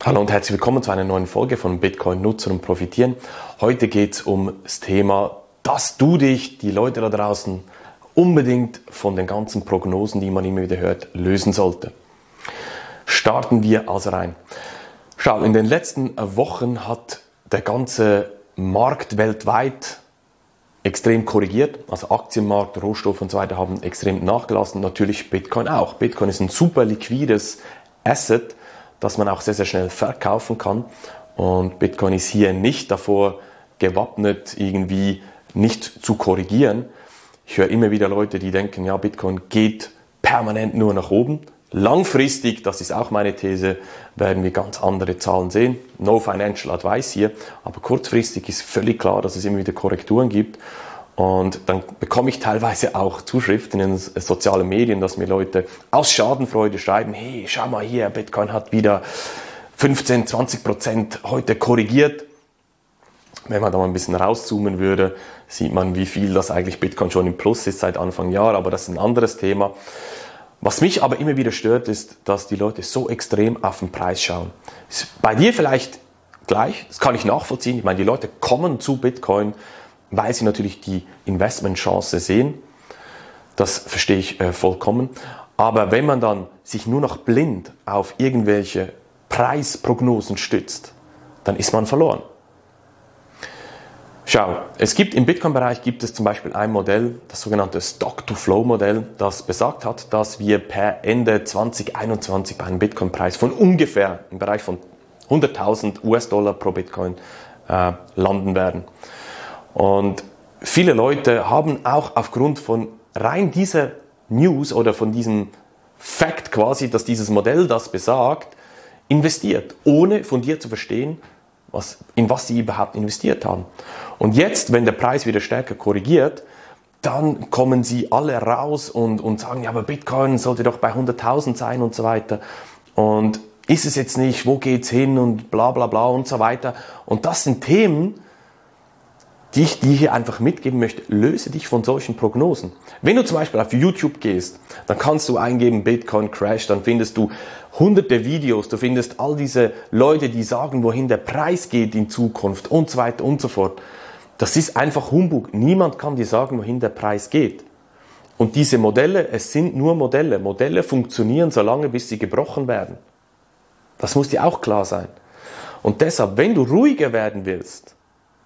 Hallo und herzlich willkommen zu einer neuen Folge von Bitcoin nutzen und profitieren. Heute geht es um das Thema, dass du dich, die Leute da draußen, unbedingt von den ganzen Prognosen, die man immer wieder hört, lösen sollte. Starten wir also rein. Schau, in den letzten Wochen hat der ganze Markt weltweit extrem korrigiert. Also Aktienmarkt, Rohstoffe und so weiter haben extrem nachgelassen. Natürlich Bitcoin auch. Bitcoin ist ein super liquides Asset, das man auch sehr, sehr schnell verkaufen kann. Und Bitcoin ist hier nicht davor gewappnet, irgendwie nicht zu korrigieren. Ich höre immer wieder Leute, die denken, ja, Bitcoin geht permanent nur nach oben. Langfristig, das ist auch meine These, werden wir ganz andere Zahlen sehen. No financial advice hier, aber kurzfristig ist völlig klar, dass es immer wieder Korrekturen gibt. Und dann bekomme ich teilweise auch Zuschriften in den sozialen Medien, dass mir Leute aus Schadenfreude schreiben, hey, schau mal hier, Bitcoin hat wieder 15-20% heute korrigiert. Wenn man da mal ein bisschen rauszoomen würde, sieht man, wie viel das eigentlich Bitcoin schon im Plus ist seit Anfang Jahr, aber das ist ein anderes Thema. Was mich aber immer wieder stört, ist, dass die Leute so extrem auf den Preis schauen. Ist bei dir vielleicht gleich, das kann ich nachvollziehen. Ich meine, die Leute kommen zu Bitcoin, weil sie natürlich die Investmentchance sehen. Das verstehe ich vollkommen. Aber wenn man dann sich nur noch blind auf irgendwelche Preisprognosen stützt, dann ist man verloren. Schau, im Bitcoin-Bereich gibt es zum Beispiel ein Modell, das sogenannte Stock-to-Flow-Modell, das besagt hat, dass wir per Ende 2021 bei einem Bitcoin-Preis von ungefähr im Bereich von 100.000 US-Dollar pro Bitcoin landen werden. Und viele Leute haben auch aufgrund von rein dieser News oder von diesem Fact quasi, dass dieses Modell das besagt, investiert, ohne fundiert zu verstehen, in was sie überhaupt investiert haben. Und jetzt, wenn der Preis wieder stärker korrigiert, dann kommen sie alle raus und sagen, ja, aber Bitcoin sollte doch bei 100.000 sein und so weiter. Und ist es jetzt nicht, wo geht's hin und bla bla bla und so weiter. Und das sind Themen, die ich dir hier einfach mitgeben möchte. Löse dich von solchen Prognosen. Wenn du zum Beispiel auf YouTube gehst, dann kannst du eingeben Bitcoin Crash, dann findest du hunderte Videos, du findest all diese Leute, die sagen, wohin der Preis geht in Zukunft und so weiter und so fort. Das ist einfach Humbug. Niemand kann dir sagen, wohin der Preis geht. Und diese Modelle, es sind nur Modelle. Modelle funktionieren so lange, bis sie gebrochen werden. Das muss dir auch klar sein. Und deshalb, wenn du ruhiger werden willst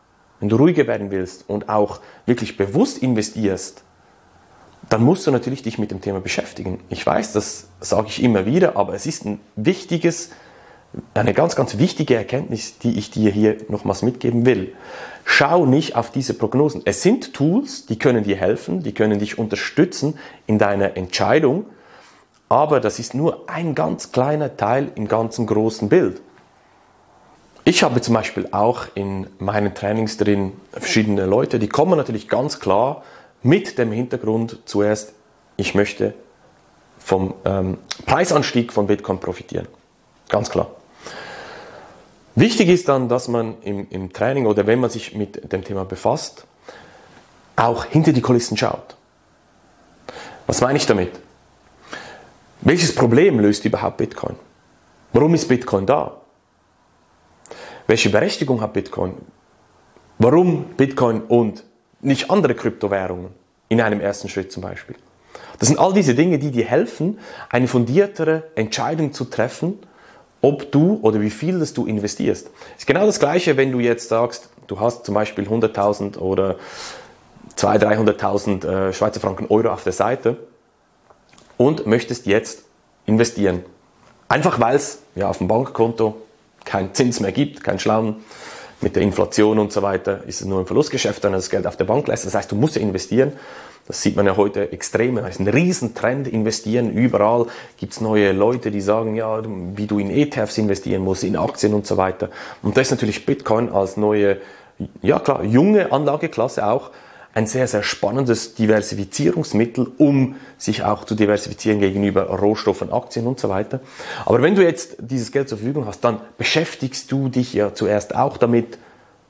und auch wirklich bewusst investierst, dann musst du natürlich dich mit dem Thema beschäftigen. Ich weiß, das sage ich immer wieder, aber es ist eine ganz, ganz wichtige Erkenntnis, die ich dir hier nochmals mitgeben will. Schau nicht auf diese Prognosen. Es sind Tools, die können dir helfen, die können dich unterstützen in deiner Entscheidung, aber das ist nur ein ganz kleiner Teil im ganzen großen Bild. Ich habe zum Beispiel auch in meinen Trainings drin verschiedene Leute, die kommen natürlich ganz klar mit dem Hintergrund zuerst, ich möchte vom Preisanstieg von Bitcoin profitieren. Ganz klar. Wichtig ist dann, dass man im Training oder wenn man sich mit dem Thema befasst, auch hinter die Kulissen schaut. Was meine ich damit? Welches Problem löst überhaupt Bitcoin? Warum ist Bitcoin da? Welche Berechtigung hat Bitcoin? Warum Bitcoin und nicht andere Kryptowährungen in einem ersten Schritt zum Beispiel? Das sind all diese Dinge, die dir helfen, eine fundiertere Entscheidung zu treffen, ob du oder wie viel das du investierst. Es ist genau das Gleiche, wenn du jetzt sagst, du hast zum Beispiel 100.000 oder 200.000, 300.000 Schweizer Franken Euro auf der Seite und möchtest jetzt investieren. Einfach weil es auf dem Bankkonto keinen Zins mehr gibt, keinen Schlauen. Mit der Inflation und so weiter ist es nur ein Verlustgeschäft, wenn du das Geld auf der Bank lässt. Das heißt, du musst ja investieren. Das sieht man ja heute extrem. Das ist ein Riesentrend, investieren. Überall gibt es neue Leute, die sagen, ja, wie du in ETFs investieren musst, in Aktien und so weiter. Und da ist natürlich Bitcoin als neue, ja klar, junge Anlageklasse auch ein sehr, sehr spannendes Diversifizierungsmittel, um sich auch zu diversifizieren gegenüber Rohstoffen, Aktien und so weiter. Aber wenn du jetzt dieses Geld zur Verfügung hast, dann beschäftigst du dich ja zuerst auch damit,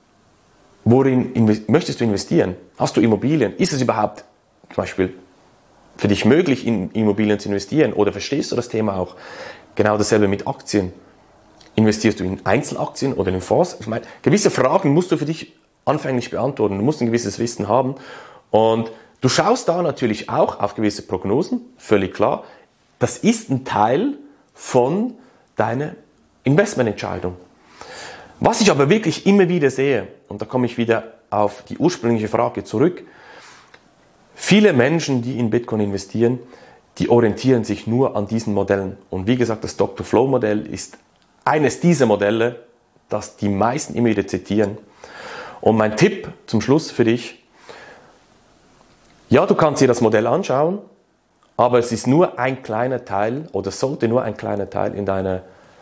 worin möchtest du investieren? Hast du Immobilien? Ist es überhaupt zum Beispiel für dich möglich, in Immobilien zu investieren? Oder verstehst du das Thema auch? Genau dasselbe mit Aktien. investierst du in Einzelaktien oder in Fonds? Ich meine, gewisse Fragen musst du für dich anfänglich beantworten. Du musst ein gewisses Wissen haben. Und du schaust da natürlich auch auf gewisse Prognosen, völlig klar. Das ist ein Teil von deiner Investmententscheidung. Was ich aber wirklich immer wieder sehe, und da komme ich wieder auf die ursprüngliche Frage zurück, viele Menschen, die in Bitcoin investieren, die orientieren sich nur an diesen Modellen. Und wie gesagt, das Stock-to-Flow-Modell ist eines dieser Modelle, das die meisten immer wieder zitieren. Und mein Tipp zum Schluss für dich: Ja, du kannst dir das Modell anschauen, aber es ist nur ein kleiner Teil oder sollte nur ein kleiner Teil in deiner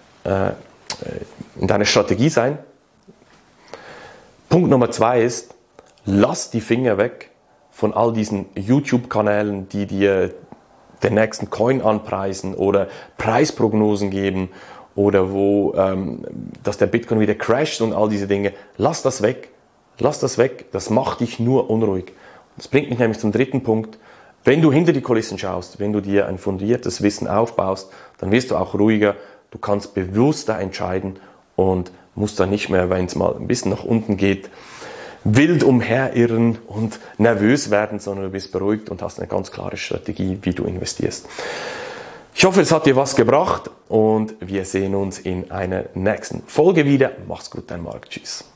Strategie sein. Punkt Nummer 2 ist, lass die Finger weg von all diesen YouTube-Kanälen, die dir den nächsten Coin anpreisen oder Preisprognosen geben oder dass der Bitcoin wieder crasht und all diese Dinge. Lass das weg. Lass das weg. Das macht dich nur unruhig. Das bringt mich nämlich zum dritten Punkt. Wenn du hinter die Kulissen schaust, wenn du dir ein fundiertes Wissen aufbaust, dann wirst du auch ruhiger. Du kannst bewusster entscheiden und musst dann nicht mehr, wenn es mal ein bisschen nach unten geht, wild umherirren und nervös werden, sondern du bist beruhigt und hast eine ganz klare Strategie, wie du investierst. Ich hoffe, es hat dir was gebracht und wir sehen uns in einer nächsten Folge wieder. Mach's gut, dein Marc. Tschüss.